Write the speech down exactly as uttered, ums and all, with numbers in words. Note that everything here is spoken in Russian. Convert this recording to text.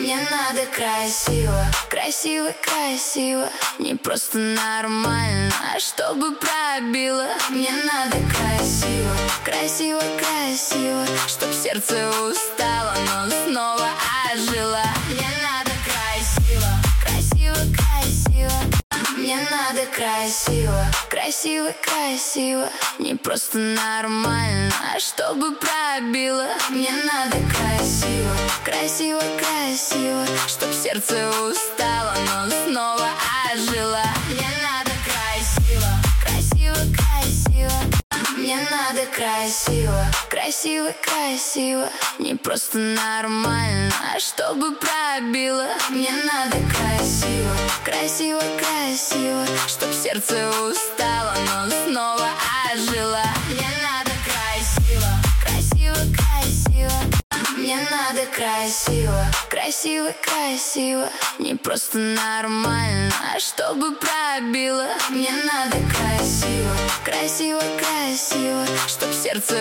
Мне надо красиво, красиво, красиво. Не просто нормально, а чтобы пробило. Мне надо красиво, красиво, красиво. Чтоб сердце устало, но снова ожило. Мне надо красиво, красиво, красиво. Мне надо красиво, красиво, красиво. Не просто нормально, а чтобы пробило. Мне надо красиво, красиво, красиво. Чтоб сердце устало, но снова ожило. Мне надо красиво, красиво, красиво. Мне надо красиво, красиво, красиво. Не просто нормально, а чтобы пробило. Мне надо красиво, красиво, красиво. Чтоб сердце устало, но снова ожило. Мне надо красиво, красиво, красиво. Мне надо красиво, красиво, красиво. Не просто нормально, а чтобы пробило. Мне надо красиво, красиво, красиво. Чтоб сердце